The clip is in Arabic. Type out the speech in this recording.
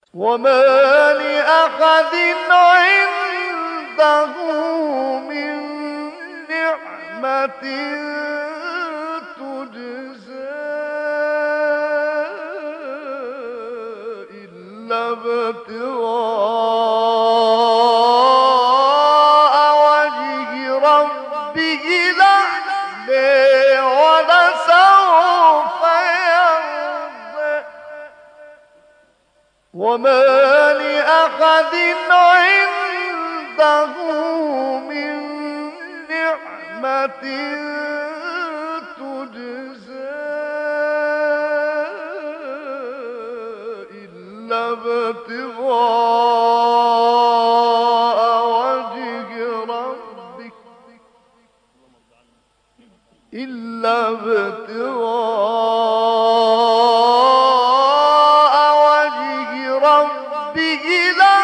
وما لأحد عنده من نعمة تجزى إلا ابتغاء وجه ربه الأعلى ولسوف يرضى. وما لأحد عنده من نعمة تجزى إلا ابتغاء وجه ربه إلا ابتغاء وجه ربه